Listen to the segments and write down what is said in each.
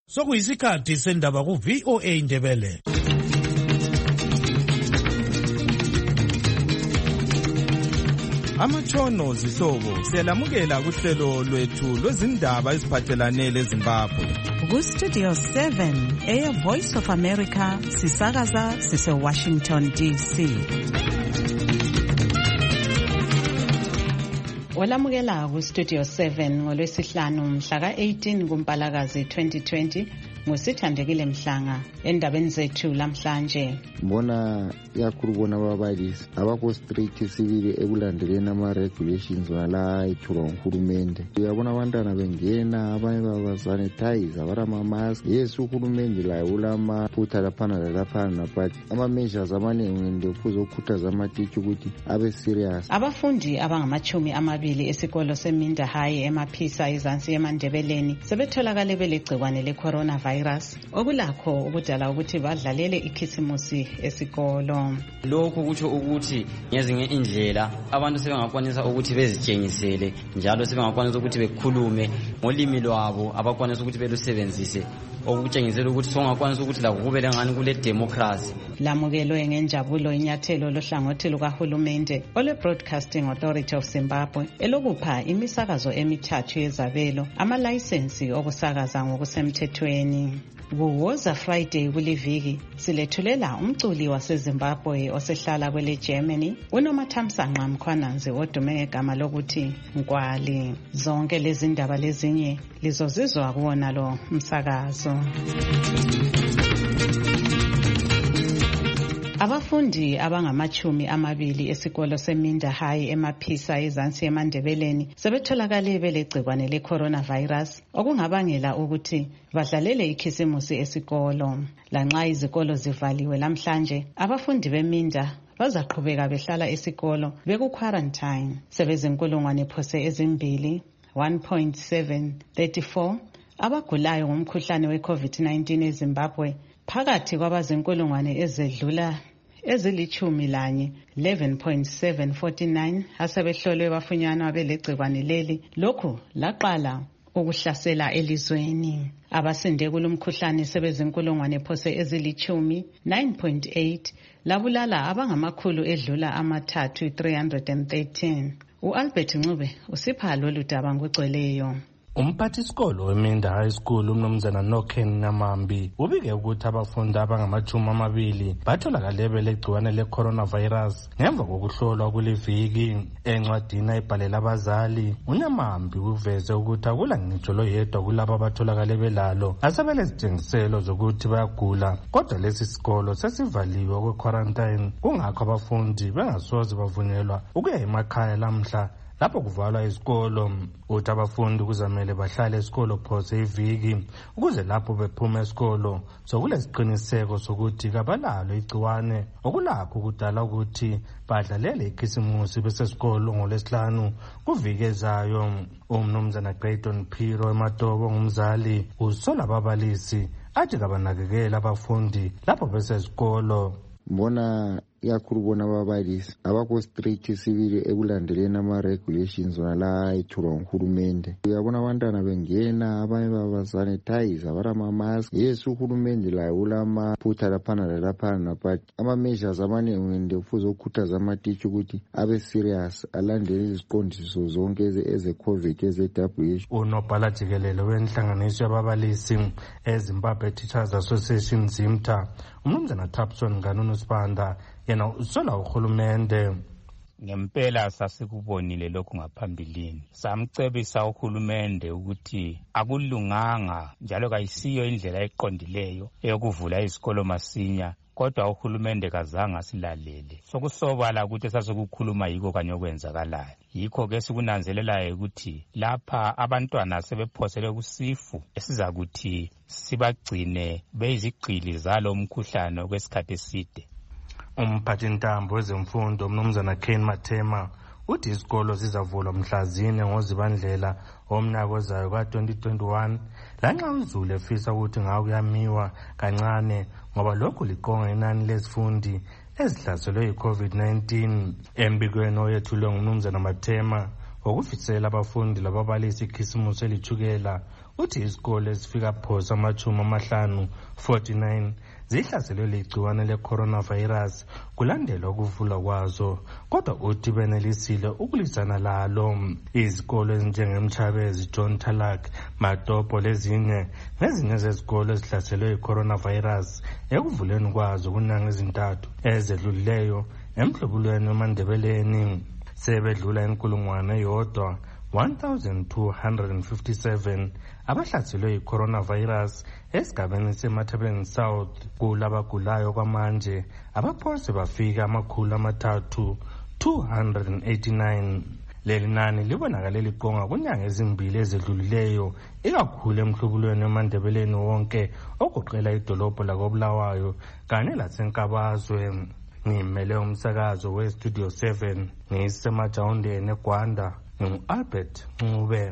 Sokuyisikhathi sendaba ku VOA Indebele. Amatshono zihlobo siyalamukela kuhlelo lwethu lwezindaba eziphathelane leZimbabwe. Ku Studio 7 Air Voice of America sisakaza sise Washington DC. Walamukela ku Studio 7 ngolwesihlanu mhla ka-18 kuMpalakazi 2020 ngusithandekile Mhlanga. Endabeni zethu lamhlanje mbona yakhulubona ababalisi abakho straight sibili ekulandeleni ama-regulations wala ethulwa nguhulumende. Uyabona abantwana bengena abanye babasanitize abarama-mask. Yes, uhulumende layo ulamaphutha laphana lalaphana but ama-measures amaningi kufuze ukukhuthaza amaticha ukuthi abe serious. Abafundi abangama-20 esikolo seMinda High emaphisa izansi yemandebeleni sebetholakale belegcikwane le-coronavirus okulakho ukudala ukuthi badlalele ikhisimusi esikolo. Lokhu kutsho ukuthi ngezinye indlela abantu sebengakwanisa ukuthi bezitshengisele njalo sebengakwanisa ukuthi bekhulume ngolimi lwabo abakwanisa ukuthi belusebenzise okutshengisela ukuthi songakwanisa ukuthi la kube lengani kule democracy. Lamukelwe ngenjabulo inyathelo lohlangothi lukahulumende ole Broadcasting Authority of Zimbabwe elokupha imisakazo emithathu yezabelo amalayisensi okusakaza ngokusemthethweni. Kuwoza Friday kuliviki silethulela umculi waseZimbabwe osehlala kwele Germany uNomathamsanqa Mkhwananzi odume ngegama lokuthi Nkwali. Zonke lezi ndaba lezinye lizozizwa kuwona lo msakazo. Abafundi abangama-20 esikolo seMinda High emaphisa izansi yemandebeleni sebetholakale belegcikwane le-coronavirus okungabangela ukuthi badlalele ikhisimusi esikolo. Lanxa izikolo zivaliwe lamhlanje, abafundi beMinda bazaqhubeka behlala esikolo beku-quarantine. Sebezinkulungwane phose ezimbili 1.734 abagulayo ngomkhuhlane we-COVID-19 eZimbabwe phakathi kwabazinkulungwane ezedlula ezili-11 11.749 asebehlolwe bafunyanwa belegcikwane leli. Lokhu laqala ukuhlasela elizweni. Abasinde kulomkhuhlane sebezinkulungwane phose ezili-10 9.8 labulala abangamakhulu edlula amathathu 313. U-Albert Ncube usipha lolu daba ngokugcweleyo. Umphathisikolo weMinda High School umnumzana Noken Namambi ubike ukuthi abafundi abangama-20 batholakale belegciwane le-coronavirus ngemva kokuhlolwa kuliviki. Encwadini ayibhalela abazali, uNamambi uveze ukuthi akula ngitsho loyedwa kulabo abatholakale belalo asebelezitshengiselo zokuthi bayagula, kodwa lesi sikolo sesivaliwe okwe-quarantine kungakho abafundi bengasoze bavunyelwa ukuya emakhaya lamhla lapho kuvalwa isikolo. Uthi abafundi kuzamele bahlale esikolo phose iviki ukuze lapho bephuma esikolo sokulesiqiniseko sokuthi kabalalo igciwane okulakho kudala ukuthi badlalele ikhisimusi besesikolo ngolwesihlanu kuviki ezayo. Umnumzana Grayton Phiro eMatobo ngumzali usola ababalisi athi kabanakekela abafundi lapho besesikolo. Mbona yakhulubona ababalisi abakho straight sibili ekulandeleni ama-regulations wala ethulwa nguhulumende. Uyabona abantwana bengena abanye babasanitize abarama-mask. Yes, uhulumende layo ulamaphutha laphana lalaphana but ama-measures amaningi kufuze ukukhuthaza amaticha ukuthi abe serious alandele iziqondiso zonke eze-COVID eze-WHO. Unobhala jikelele wenhlanganiso yababalisi eZimbabwe Teachers Association ZIMTA umnumzana Thapson Nganunu Sibanda yena usola uhulumende. Ngempela sasikubonile lokhu ngaphambilini. Samcebisa uhulumende ukuthi akulunganga njalo kayisiyo indlela eqondileyo eyokuvula izikolo masinya, kodwa uhulumende kazange asilalele. Sokusobala ukuthi sasikukhuluma yiko kanye okwenzakalayo. Yikho ke sikunanzelelayo ukuthi lapha abantwana sebephosele kusifu esizakuthi sibagcine beyizigqili zalo mkhuhlane okwesikhathi eside. Umphathintambo wezemfundo umnumzana Ken Mathema uthi izikolo zizavulwa mhla 4 ngoZibandlela omnyaka ozayo ka-2021 lanxa uZulu efisa ukuthi ngawo kuyamiwa kancane ngoba lokhu liqonga inani lezifundi ezihlaselwe yi-COVID-19. Embikweni oyethulwe ngumnumzana Mathema ngokufisela abafundi lababalisi ikhisimusi elithukela. Uthi izikole ezifika phosa 50 zihlaselwe ligciwane le-coronavirus kulandelwa ukuvulwa kwazo, kodwa uthi benelisile ukulwisana lalo. Izikole ezinjengeMchabezi, John Talak, Matopo lezinye nezinye zezikole ezihlaselwe i-coronavirus ekuvuleni kwazo kunyanga ezintathu ezedlulileyo emhlubulweni wemandebeleni sebedlula 1,257 abahlaselwe i-coronavirus esigabeni seMathabeni South. Kulabagulayo kwamanje abaphose bafika 389. Leli nani libonakale liqonga kunyanga ezimbili ezedlulileyo ikakhulu emhlubulweni wemandebeleni wonke ogoqela idolobho lakoBulawayo kanye laseNkabazwe. Ngimele umsakazo weStudio 7 ngisemajawundeni eGwanda, ngingu-Albert Ncube.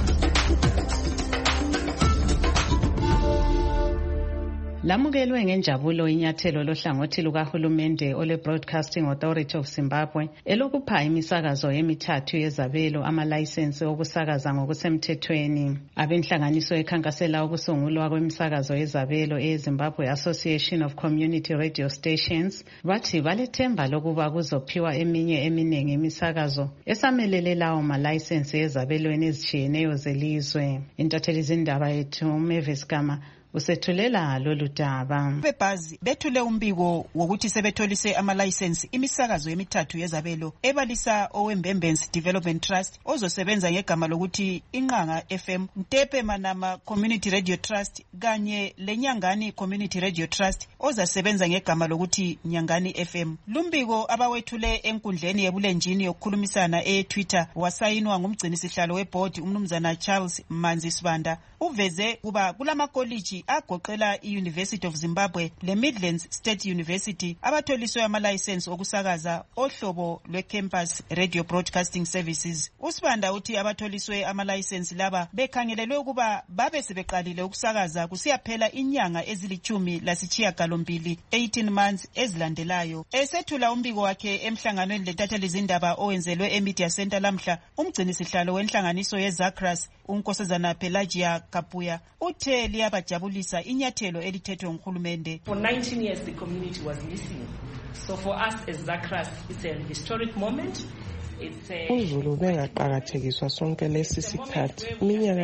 Lamukelwe ngenjabulo inyathelo lohlangothi lukahulumende ole-Broadcasting Authority of Zimbabwe elokupha imisakazo emithathu yezabelo amalayisensi okusakaza ngokusemthethweni. Abenhlanganiso ekhankasela ukusungulwa kwemisakazo yezabelo eZimbabwe Association of Community Radio Stations bathi balethemba lokuba kuzophiwa eminye eminingi imisakazo esamelele lawo malayisensi ezabelweni ezitshiyeneyo zelizwe. Intatheli zindaba yethu Mavis Gama usethulela lolu daba. Bebhazi bethule umbiko wokuthi sebetholise amalayisensi imisakazo emithathu yezabelo ebalisa owembembensi Development Trust ozosebenza ngegama lokuthi Inqanga FM, Ntepe Manama Community Radio Trust kanye leNyangani Community Radio Trust ozasebenza ngegama lokuthi Nyangani FM. Lumbiko abawethule enkundleni yebulenjini yokukhulumisana eTwitter wasayinwa ngumgcinisihlalo weboard umnumzana Charles Manzi Sibanda uveze kuba kulamakoliji agoqela i-University of Zimbabwe le Midlands State University abatholiswe amalayisensi okusakaza ohlobo lwe-Campus Radio Broadcasting Services. Usibanda uthi abatholiswe amalayisensi laba bekhangelelwe ukuba babe sebeqalile ukusakaza kusiyaphela inyanga ezili-18 months ezilandelayo. Esethula umbiko wakhe emhlanganweni lentatheli zindaba owenzelwe eMedia Center lamhla, umgcinisihlalo wenhlanganiso yeZACRAS uNkosazana Pelagia Kapuya uthe liyabajabulisa inyathelo elithethwe nguhulumende. For 19 years the community was listening. So for us as ZACRAS it's a historic moment. uZulu bengaqakathekiswa sonke lesi sikhathi iminyaka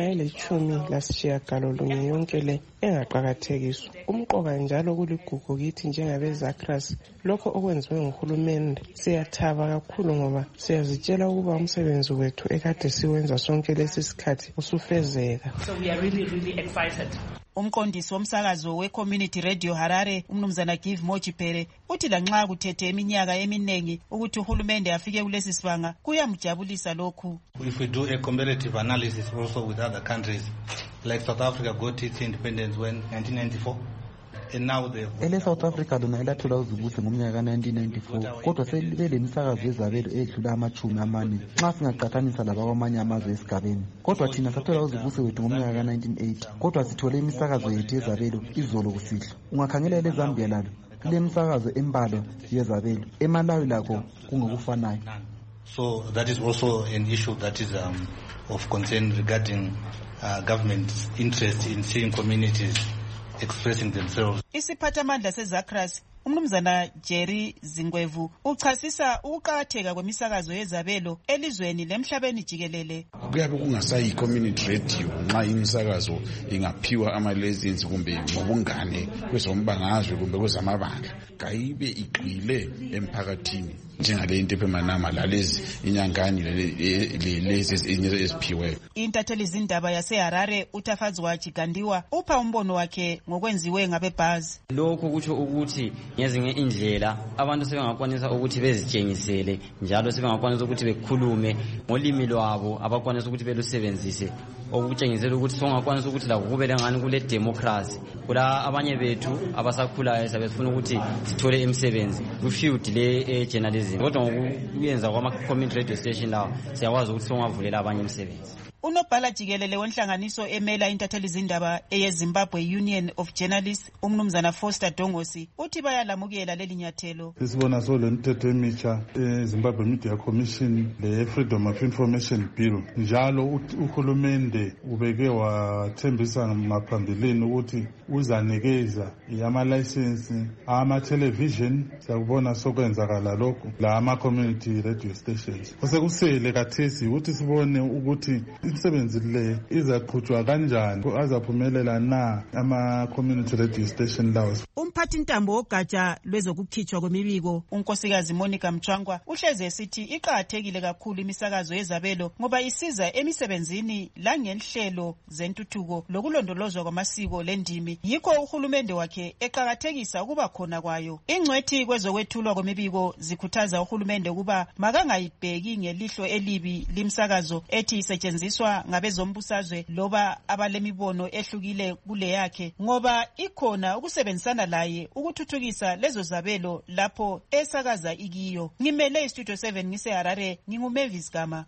ye-18 yonke le engaqakathekiswa. Umqoka njalo kuligugu kithi njengabeZACRAS lokho okwenziwe nguhulumende siyathaba kakhulu ngoba siyazitshela ukuba umsebenzi wethu ekade siwenza sonke lesi sikhathi usufezeka. So we are really excited. Umqondisi womsakazo we-Community Radio Harare umnumzana Give Mojipere uthi lanxa kuthethe iminyaka eminengi ukuthi uhulumende afike kulesi sibanga kuyamjabulisa lokhu. If we do a comparative analysis also with other countries like South Africa got its independence when 1994 and now they South Africa lona elathola uzibusi ngomnyaka ka-1994 kodwa selibele imisakazo yezabelo edlula 40 nxa singaqathanisa labakwamanye amazwe esigabeni. Kodwa thina sathola uzibusi wethu ngomnyaka ka-1980 kodwa sithole imisakazo yethu yezabelo izolo kusihlwa. Ungakhangela leZambia lalo kule misakazo embalwa yezabelo, eMalawi lakho kungokufanayo. So that is also an issue that is of concern regarding government's interest in seeing communities expressing themselves. Isiphathamandla seZACRAS umnumzana Jerry Zingwevu uchasisa ukuqakatheka kwemisakazo yezabelo elizweni lemhlabeni jikelele. Kuyabe kungasayi community radio nxa imisakazo ingaphiwa ama-license kumbe ngobungane kwezombangazwe kumbe kwezamabandla kayibe igxile emphakathini njengale Ntepe Manama lalezi inyangani lezi eziphiweyo. Intatheli zindaba yaseHarare uTafadzwa Chigandiwa upha umbono wakhe ngokwenziwe ngabebhazi. Lokho kutsho ukuthi ngezinye indlela abantu sebengakwanisa ukuthi bezitshengisele njalo sebengakwanisa ukuthi bekhulume ngolimi lwabo abakwanisa ukuthi belusebenzise okutshengisela ukuthi songakwanisa ukuthi labo kube lengani kule democracy. Kula abanye bethu abasakhulayo sabefuna ukuthi sithole imisebenzi ku field le journalism kodwa ngokuyenza kwama community radio station lawo siyakwazi ukuthi songavulela abanye imisebenzi. Unobhala jikelele wenhlanganiso emela intatheli zindaba eyeZimbabwe Union of Journalists umnumzana Foster Dongosi uthi bayalamukela leli nyathelo. Sisibona solemithetho emitsha eZimbabwe Media Commission le-Freedom of Information Bill. Njalo uhulumende ubeke wathembisa maphambilini ukuthi uzanikeza ama-license ama-television. Sakubona sokwenzakala lokhu la ama-community radio stations. Kusekusele kathesi ukuthi sibone ukuthi imisebenzi le izaqhutshwa kanjani, azaphumelela na ama-community radio station lawo. Umphathi ntambo wogatsha lwezokukhitshwa kwemibiko unkosikazi Monica Mchwangwa uhleze esithi iqakathekile kakhulu imisakazo yezabelo ngoba isiza emisebenzini langenhlelo zentuthuko lokulondolozwa kwamasiko lendimi. Yikho uhulumende wakhe eqakathekisa ukuba khona kwayo. Ingcwethi kwezokwethulwa kwemibiko zikhuthaza uhulumende ukuba makangayibheki ngelihlo elibi limsakazo ethi isetshenziswa ngabezombusazwe loba abalemibono ehlukile kule yakhe, ngoba ikhona ukusebenzisana laye ukuthuthukisa lezo zabelo lapho esakaza ikiyo. Ngimele iStudio 7 ngiseHarare, nginguMavis Gama.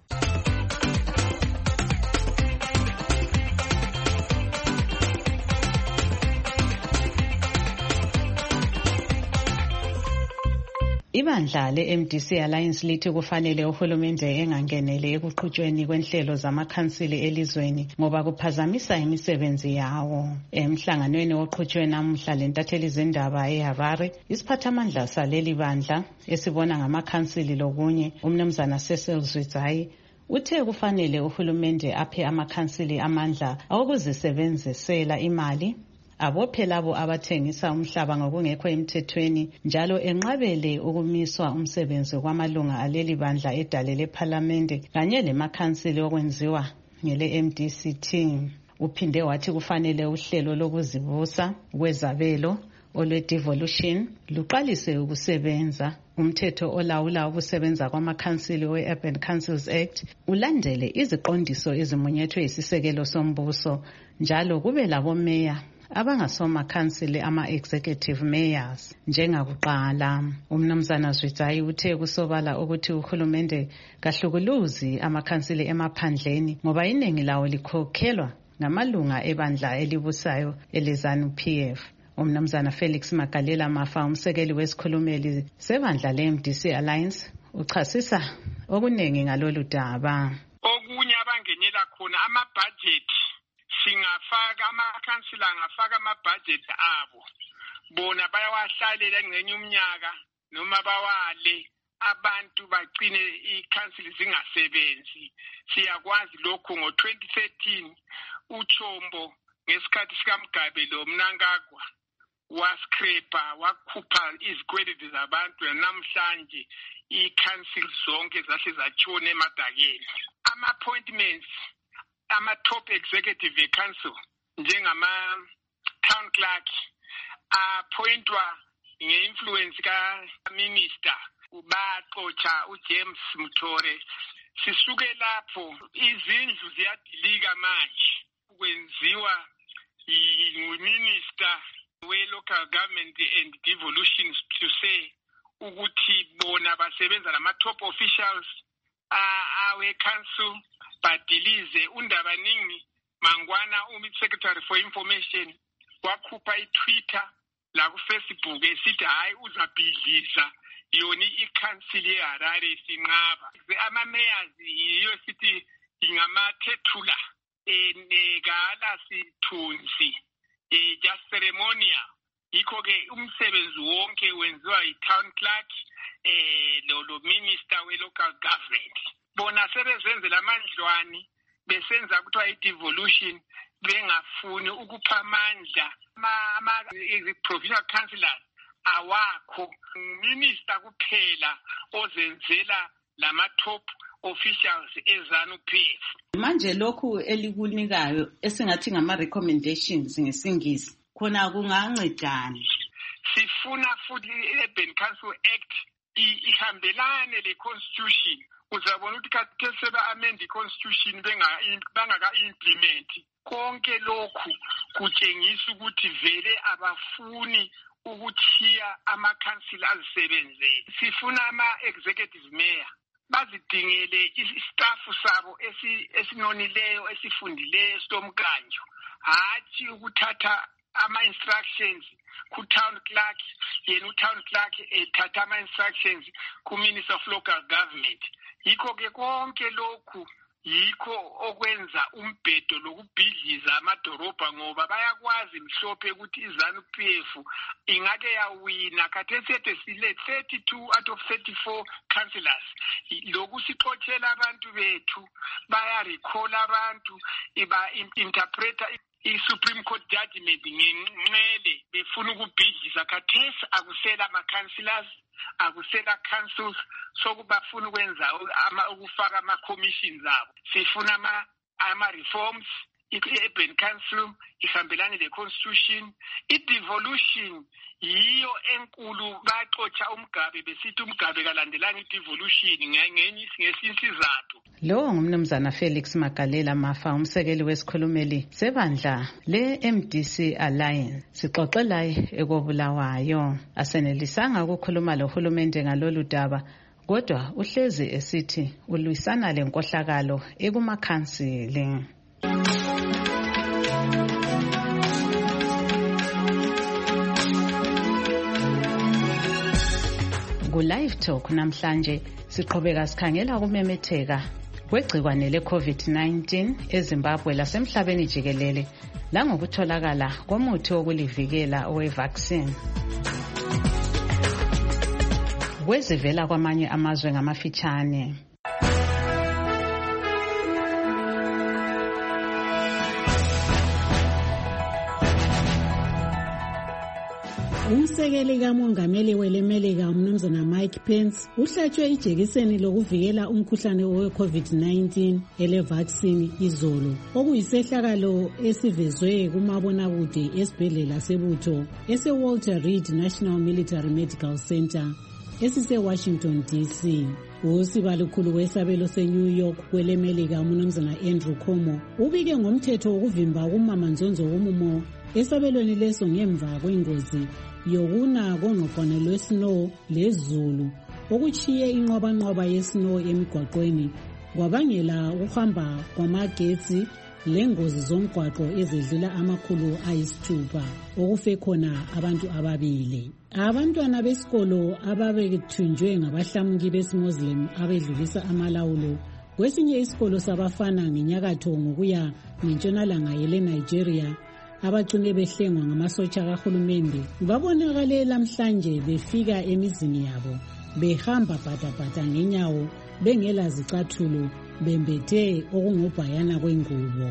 Ibandla le-MDC Alliance lithi kufanele uhulumende engangenele ekuqhutshweni kwenhlelo zamakhansili elizweni ngoba kuphazamisa imisebenzi yawo. Emhlanganweni oqhutshwe namuhla lentatheli zindaba eHarare, isiphathamandla saleli bandla esibona ngamakhansili lokunye umnumzana Cecil Zwitzayi uthe kufanele uhulumende aphe amakhansili amandla awokuzisebenzisela imali abophe labo abathengisa umhlaba ngokungekho emthethweni, njalo enqabele ukumiswa umsebenzi kwamalunga aleli bandla edale lePhalamende kanye lemakhansili okwenziwa ngele MDCT. Uphinde wathi kufanele uhlelo lokuzibusa kwezabelo olwe-devolution luqalise ukusebenza. Umthetho olawula ukusebenza kwamakhansili we-Urban Councils Act ulandele iziqondiso ezimunyethwe isisekelo sombuso, njalo kube labo meya abangasoma khansili ama-executive mayors njengakuqala. Umnumzana Zwitzayi uthe kusobala ukuthi uhulumende kahlukuluzi amakhansili emaphandleni ngoba iningi lawo likhokhelwa ngamalunga ebandla elibusayo eleZANU-PF. Umnumzana Felix Magalela Mafa, umsekeli wesikhulumeli sebandla le-MDC Alliance, uchasisa okuningi ngalolu daba. Okunye abangenela khona ama-budget, singafaka amakhansila angafaka ama-budget abo, bona bayawahlalela ngenye umnyaka noma bawale, abantu bagcine ikhansili zingasebenzi. Siyakwazi lokhu. Ngo-2013 uChombo ngesikhathi sikaMgabe lo Mnangagwa waskrepa wakhupha izikweleti zabantu, namhlanje ikhansili zonke zahle zatshona emadakeni. Ama-appointments ama-top executive council njengama-town clerk appointwa nge-influence ka-minister baxotsha uJames Mthore. Sisuke lapho izindlu ziyadilika manje, kwenziwa yi-minister we-local government and devolution to say ukuthi bona basebenza nama-top officials awe-council badilize. uNdabaningi Mangwana, secretary for information, wakhupha i-Twitter la ku-Facebook esithi hayi uzabhidliza yona ikhansili yeHarare sinqaba. Ama-mayors yiyo sithi ingamathethula negala sithunzi just ceremonial. Yikho-ke umsebenzi wonke wenziwa yi-town clerk lo minister we-local government. Bona sebezenzela amandlwane besenza kuthiwa i-devolution, bengafuni ukupha amandla ama-provincial councillors awakho. Minister kuphela ozenzela lama-top officials eZANU-PF. Manje lokhu elikunikayo esingathi ngama-recommendations ngesingisi khona kungancedana. Sifuna futhi i-Urban Council Act ihambelane le-constitution. Uzabona ukuthi kade seba-amend i-constitution bangaka-implement. Konke lokhu kutshengisa ukuthi vele abafuni ukuthiya amakhansili azisebenzele. Sifuna ama-executive mayor bazidingele istaff sabo esinonileyo esifundileyo sitomkanjo, hathi ukuthatha ama-instructions ku-town clerk, yena u-town clerk ethatha ama-instructions ku-Minister of Local Government. Yikho-ke konke lokhu yikho okwenza umbhedo lokubhidliza amadorobha, ngoba bayakwazi mhlophe ukuthi iZANU-PF ingake yawina khathesi sile 32 out of 34 councillors. Lokhu sixothela abantu bethu, baya-recall abantu, iba-interpreta i-Supreme Court judgment ngenxele befuna ukubhidliza. Khathesi akusela ama-councillors, akusela councils, sokubafuna ukwenza ukufaka ama-commissions abo. Sifuna ama-reforms, i-urban council ihambelane le-constitution. I-devolution yiyo enkulu, baxotsha uMgabe besithi uMgabe kalandelanga i-devolution ngesinye isizathu. Lo ngumnumzana Felix Magalela Mafa, umsekeli wesikhulumeli sebandla le-MDC Alliance. Sixoxe laye ekobulawayo. Asenelisanga ukukhuluma lohulumende ngalolu daba, kodwa uhlezi esithi ulwisana lenkohlakalo ekumakhansili. Ku-Live Talk namhlanje siqhubeka sikhangela ukumemetheka kwegcikwane le-COVID-19 eZimbabwe lasemhlabeni jikelele langokutholakala komuthi wokulivikela owe-vaccine. Kwezivela kwamanye amazwe ngamafitshane. Umsekeli kamongameli welemelika umnumzana Mike Pence uhlatshwe ijekiseni lokuvikela umkhuhlane we-COVID-19 ele-vaccine izolo, okuyisehlakalo esivezwe kumabonakude esibhedlela sebutho ese-Walter Reed National Military Medical Center esise-Washington DC. Usibalukhulu wesabelo se-New York kwelemelika umnumzana Andrew Cuomo ubike ngomthetho wokuvimba ukumama nzonzo womumo esabelweni leso ngemva kwengozi yokuna kongqongqone lwesnow lezulu okuchiye inqobanqoba yesnow emigwaqweni kwabangela ukuhamba kwamagetsi lengozi zomgwaqo ezedlula amakhulu ayisithupha okufe khona abantu ababili. Abantwana besikolo ababethunjwe ngabahlamuki besimuslim abedlulisa amalawulo kwesinye isikolo sabafana ngenyakatho ngokuya ngentshonalanga yele Nigeria abagcine behlengwa ngamasotsha kahulumende babonakale lamhlanje befika emizini yabo behamba bhatabhata ngenyawo bengela zicathulo bembethe okungubhayana kwengubo.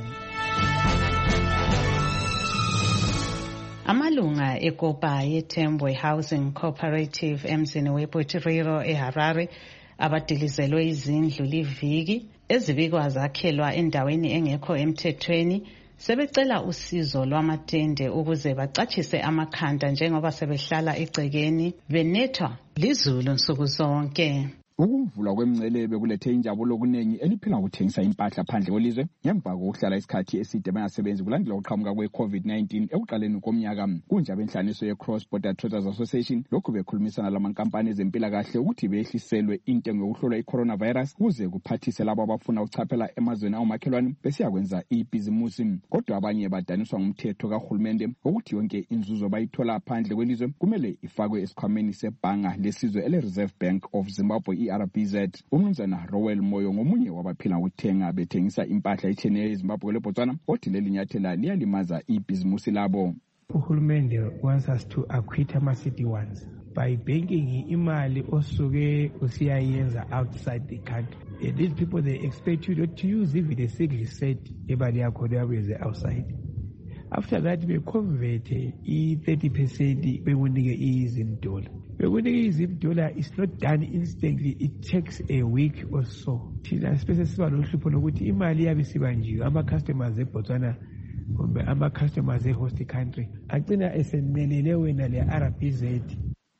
Amalunga ekopa yeTembwe Housing Cooperative emzini weButiriro eHarare abadilizelwe izindlu liviki ezibikwa zakhelwa endaweni engekho emthethweni sebecela usizo lwamatende ukuze bacatshise amakhanda njengoba sebehlala egcekeni benethwa lizulu nsuku zonke. Ukuvulwa kwemncelebe kulethe injabulo okuningi eliphila ngokuthengisa impahla phandle kwelizwe ngemva kokuhlala isikhathi eside bengasebenzi kulandela ukuqhamuka kwe-COVID-19 ekuqaleni komnyaka. Kunjalo inhlanganiso ye-Cross Border Traders Association lokhu bekhulumisana lamankampani ezempilakahle ukuthi behliselwe intengo yokuhlola i-coronavirus ukuze kuphathise labo abafuna ukuchaphela emazweni awomakhelwane besiyakwenza ibhizimusi. Kodwa abanye badaniswa ngumthetho kahulumende ukuthi yonke inzuzo bayithola phandle kwelizwe kumele ifakwe esikhwameni sebhanga lesizwe ele-Reserve Bank of Zimbabwe RBZ. Umnumzana Rowell Moyo ngomunye wabaphila ngokuthenga bethengisa impahla etshiyeneyo eZimbabwe leBotswana othi leli nyathela liyalimaza ibhizimusi labo. Uhulumende wants us to acquit ama-city ones by banking imali osuke usiyayenza outside the country. These people, they expect you not to use even a single cent imali yakho yabenze outside. After that, we convert i-30% bekunike $10. Bekunike $10, it's not done instantly. It takes a week or so. Thina space siba lohlupho lokuthi imali yabe sibanjiwe ama-customers eBotswana kumbe ama-customers e-host country agcina esemelele wena le-RBZ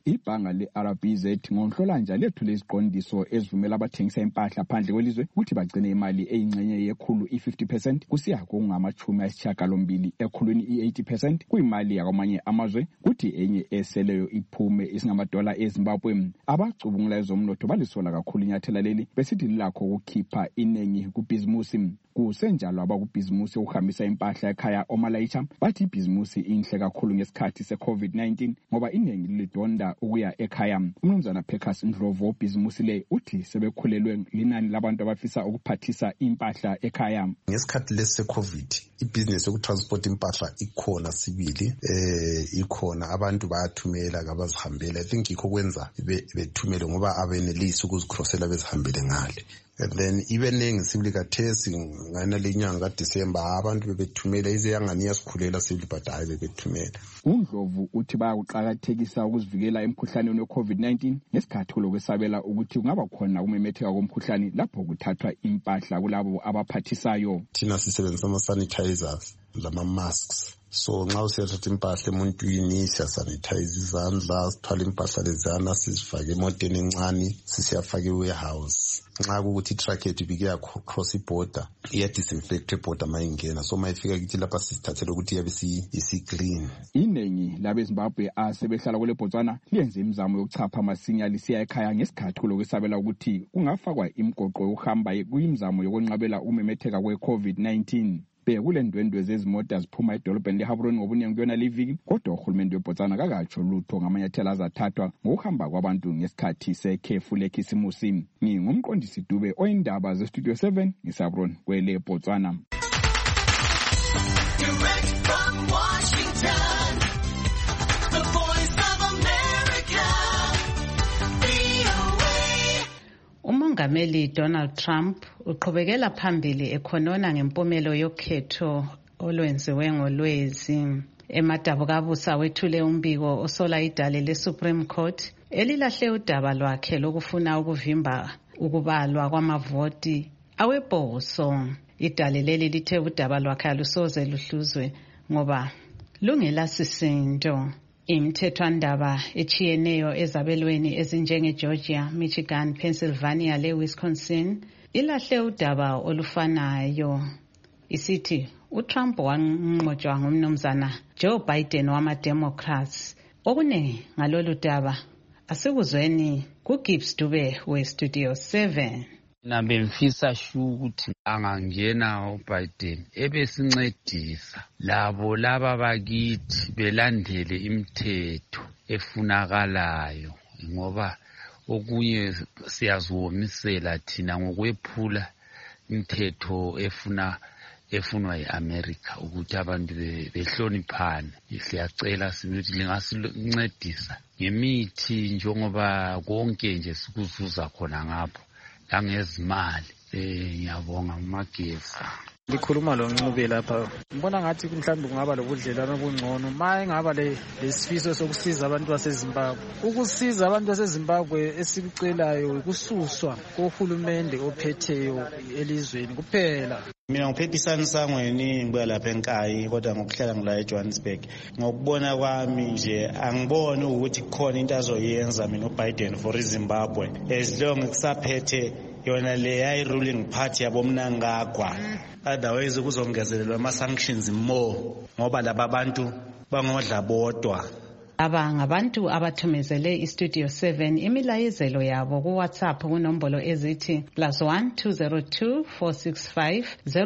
Ibhanga le-RBZ ngoNhlolanja lethule iziqondiso ezivumela abathengisa impahla phandle kwelizwe ukuthi bagcine imali eyingxenye yekhulu i-50% kusiya kungama-80% ekhulwini i-80% kuyimali yakwamanye amazwe kuthi enye eseleyo iphume isingamadola eZimbabwe. Abacubungula ezomnotho balisola kakhulu inyathela leli besithi lilakho ukukhipha inengi kubhizimusi. Kusenjalo abakubhizimusi ukuhambisa impahla ekhaya omalayitsha bathi ibhizimusi inhle kakhulu ngesikhathi se-COVID-19 ngoba inengi lilidonda ukuya ekhaya. Umnumzana Pecas Ndlovu obhizimusi le uthi sebekhulelwe linani labantu abafisa ukuphathisa impahla ekhaya. Ngesikhathi lesi se-COVID ibhizinesi yokutransport impahla ikhona sibili, ikhona abantu bayathumela kabazihambela. I think yikho kwenza bethumele ngoba abenelisi ukuzikrosela bezihambele ngale. And then even sibili kathesi ngana lenyanga kaDisemba abantu bebethumela izeyangani yasikhulela sibili but hayi bebethumela. uNdlovu uthi bayakuqakathekisa ukuzivikela emkhuhlaneni we-COVID-19 ngesikhathi lokwesabela ukuthi kungaba khona ukumemetheka komkhuhlane lapho kuthathwa impahla kulabo abaphathisayo. Thina sisebenzisa ama-sanitizers lama-masks. So nxa usiyathatha impahla emuntwini siyasanitize izandla, sithwala impahla lezana sizifake emoteni encane sisiyafaka e-warehouse. Nxa kukuthi i-truck yethu ibike cross i-border iya-disinfect i-border mayingena, so mayifika kithi lapha sisithathele ukuthi yabe isi-clean. Iningi labeZimbabwe asebehlala kule Botswana liyenze imizamo yokuchapha masinya lisiya ekhaya ngesikhathi kulokwesabela ukuthi kungafakwa imigoqo yokuhamba kuyimizamo yokwenqabela umemetheka kwe-COVID-19. Kule ndwendwe zezimota ziphuma edolobheni leHaburoni ngobunengi kuyona liviki, kodwa uhulumende weBotswana kakatsho lutho ngamanyathelo azathathwa ngokuhamba kwabantu ngesikhathi sekhefu lekhisimusi. Ngingumqondisi Dube oyindaba zeStudio 7 ngeHaburoni kwele Botswana. Direct from Washington, the voice of America, VOA. Umongameli Donald Trump uqhubekela phambili ekhonona ngempumelo yokhetho olwenziwe ngoLwezi. eMadabukabusa wethule umbiko osola idale leSupreme Court elilahle udaba lwakhe lokufuna ukuvimba ukubalwa kwamavoti awebhoso. Idale leli lithe udaba lwakhe alusoze luhluzwe ngoba lungelasisindo. Imithethwandaba echiyeneyo ezabelweni ezinjengeGeorgia, Michigan, Pennsylvania leWisconsin ilahle udaba olufanayo. Isithi uTrump wanqotshwa ngumnumzana Joe Biden wamaDemocrats. Okune ngalolu daba asikuzweni kuGibbs Dube weStudio 7. Nabemfisa ukuthi angangena uBiden ebesincedisa labo laba bakithi belandele imithetho efunakalayo ngoba okunye siyaziwomisela thina ngokwephula imithetho efunwa yiAmerica ukuthi abantu behloniphane. Siyacela sibuthi lingasincedisa ngemithi njengoba konke nje sikuzuza khona ngapho langezimali. Ngiyabonga umagesi. Likhuluma lo Ncube lapha. Ngibona ngathi mhlawumbe kungaba lobudlelwano obungcono ma engaba lesifiso sokusiza abantu baseZimbabwe. Ukusiza abantu baseZimbabwe esikucelayo ukususwa kohulumende ophetheyo elizweni kuphela. Mina ngiphepisana sangweni ngibuya lapha eNkayi kodwa ngokuhlala ngila eJohannesburg. Ngokubona kwami nje angiboni ukuthi kukhona into azoyenza mina uBiden for iZimbabwe as long kusaphethe yona le yayi-ruling party yabomnangagwa. Otherwise kuzongezelelwa ama-sanctions more ngoba laba abantu bangodla bodwa. Aba ngabantu abathumezele iStudio 7 imilayezelo yabo kuWhatsApp kunombolo ezithi +1 202 465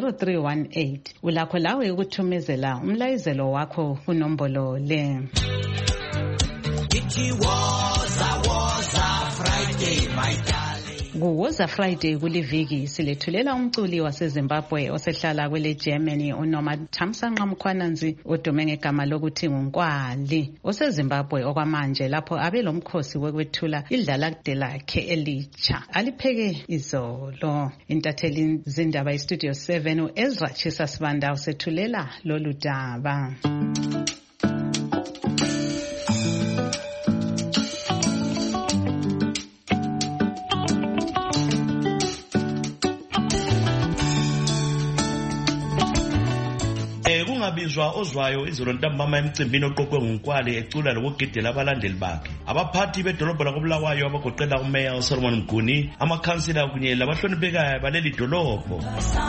0318. Ulakho lawe ukuthumezela umlayezelo wakho kunombolo le. Kuwoza Friday kuliviki silethulela umculi waseZimbabwe osehlala kwele Germany uNoma Thamsanqa Mkhwananzi odume ngegama lokuthi nguNkwali oseZimbabwe okwamanje lapho abelomkhosi wekwethula idlalakade lakhe elitsha alipheke izolo. Intatheli zindaba iStudio 7 uEzra Chisa Sibanda usethulela lolu daba. ungabizwa ozwayo izolo ntambama emcimbini oqoqwe nguNkwale ecula lokugidela abalandeli bakhe. Abaphathi bedolobho lakoBulawayo abagoqela uMayor uSolomon Mguni, amakhansila kunye labahloniphekayo baleli dolobho.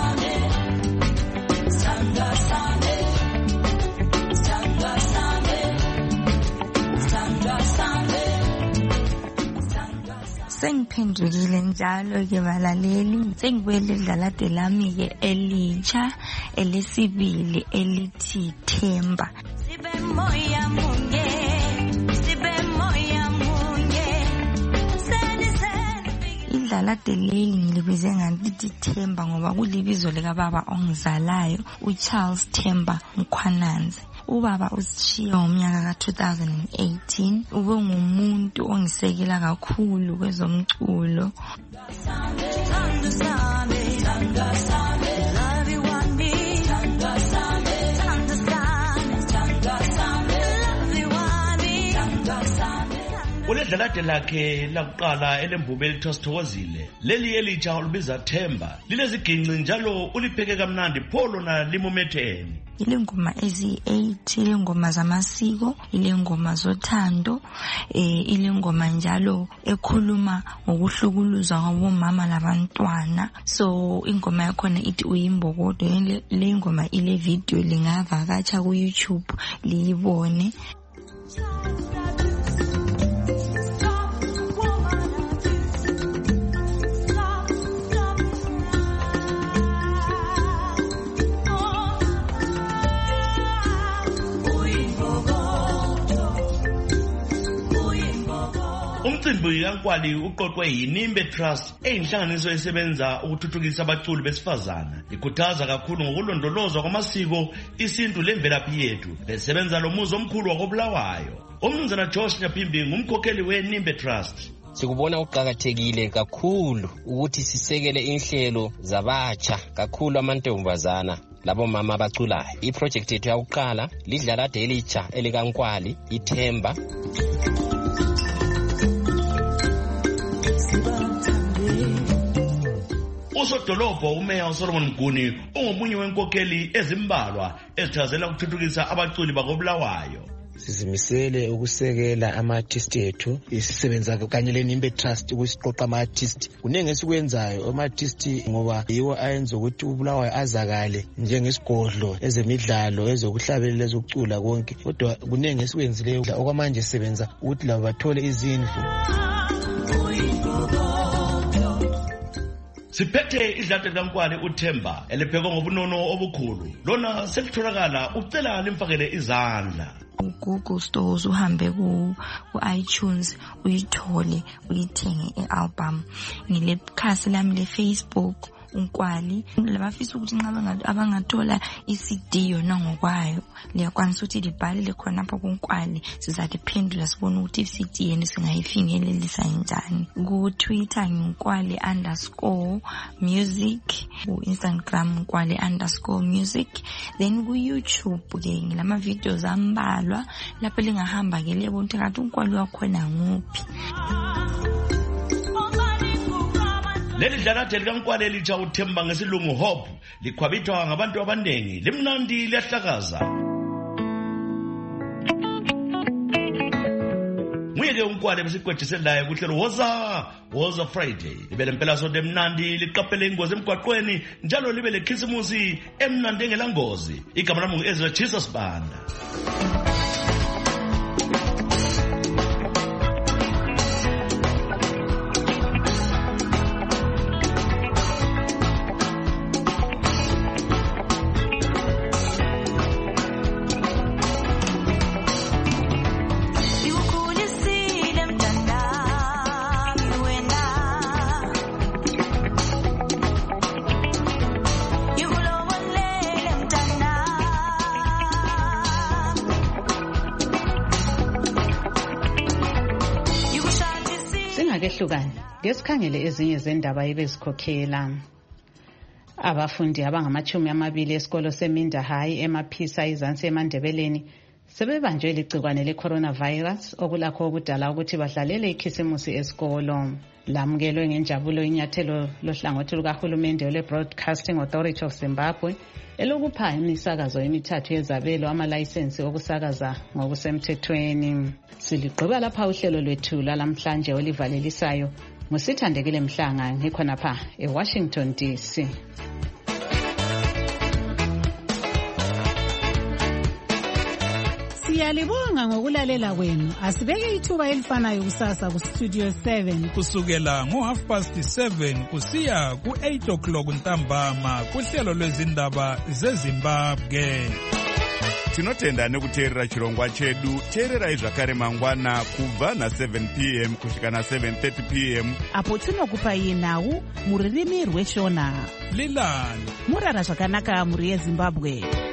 Sengiphendukile njalo ke balaleli, sengibuyele idlalade lami ke elitsha elesibili elithi Themba. Sibe moya munye, sibe moya munye. Idlalade leli ngilibize ngalithi Themba ngoba kulibizo lika baba ongizalayo uCharles Themba Mkhwananzi. Ubaba usishiya ngomnyaka ka-2018, ube ngumuntu ongisekela kakhulu kwezomculo. Uledlalade lakhe lakuqala elemvume elithosithokozile. Leli elitsha olubiza Themba lileziginci njalo ulipheke kamnandi pholo na limumetheni. Ile ngoma ezi-8, ile ngoma zamasiko, ile ngoma zothando, ile ngoma njalo ekhuluma ngokuhlukuluzwa kwabomama labantwana. So ingoma yakhona ithi uyimbokodo. Le ngoma ile video lingavakatsha ku YouTube liyibone. Umcimbi kaNkwali uqoqwe yiNimbe Trust, eyinhlanganiso esebenza ukuthuthukisa abaculi besifazana. Ikhuthaza kakhulu ngokulondolozwa kwamasiko, isintu lemvelaphi yethu. Besebenza lomuzi omkhulu wakoBulawayo. Umnumzana Josh Nyaphimbi ngumkhokheli weNimbe Trust. Sikubona uqhakathekile kakhulu ukuthi sisekele inhlelo zabatsha kakhulu amantombazana labo mama abaculayo. Iproject yethu yakuqala lidlala delitsha elikaNkwali iThemba. Usodolobho uMayor uSolomon Mguni ungomunye wenkokheli ezimbalwa ezithazela ukuthuthukisa abaculi bakoBulawayo. Sizimisele ukusekela ama-artist ethu, sisebenza kanye leNimbe Trust ukusiqoqa ama-artist. Kunenge esikwenzayo ama-artist ngoba yiwo ayenza ukuthi uBulawayo azakale njengesigodlo ezemidlalo, ezokuhlabelela, ezokucula konke. Kodwa kunenge esikwenzileyo okwamanje sisebenza ukuthi labo bathole izindlu. Siphethe idlade likaNkwali uThemba eliphekwe ngobunono obukhulu. Lona selitholakala ucela limfakele izandla. Google stores uhambe ku iTunes uyithole uyithenge i-album. Ngile khasi lami le Facebook uNkwali labafisa ukuthi nxa abangathola iCD yona ngokwayo liyakwanisa ukuthi libhalile khona lapha kuNkwali, sizaliphendula sibone ukuthi iCD yena singayifinyelelisa kanjani. Ku Twitter ngiNkwali_music, ku Instagram Nkwali_music, then ku YouTube ke ngilama videos ambalwa lapho lingahamba ke lebona ukuthi kanti uNkwali wakhona nguphi. Leli dlalade likaNkwali elitsha uThemba ngesilungu Hope likhwabithwa ngabantu abaningi, limnandi liyahlakaza. Nguyeke uNkwali besigwejiselayo kuhlelo Woza Friday. Libe lempela sonto emnandi, liqaphele ingozi emgwaqweni, njalo libe lekhisimusi emnandi engelangozi. Igama lami ngu-Ezra Jesus Banda. Singakehlukani ngesikhangele ezinye zendaba ebezikhokhela. Abafundi abangama-20 esikolo seMinda High eMaphisa izansi eMandebeleni sebebanjwe ligcikwane le coronavirus okulakho okudala ukuthi badlalele ikhisimusi esikolo. Lamukelwe ngenjabulo inyathelo lohlangothi lukahulumende lwe-Broadcasting Authority of Zimbabwe elokupha imisakazo emithathu yezabelo amalayisensi okusakaza ngokusemthethweni. Siligqiba lapha uhlelo lwethu lalamhlanje olivalelisayo. Ngusithandekile Mhlanga ngikhonapha eWashington DC. Siyalibonga ngokulalela kwenu. Asibeke ithuba elifanayo kusasa ku Studio 7 kusukela ngo7:30 kusiya ku8 ntambama kuhlelo lwezindaba zeZimbabwe. Tinotenda nekuteerera chirongwa chedu. Teererai zvakare mangwana kubva na7 p.m. kusvika na7:30 p.m. apo tinokupai nhau muririmi rweshona. Lilani murara zvakanaka muri yeZimbabwe.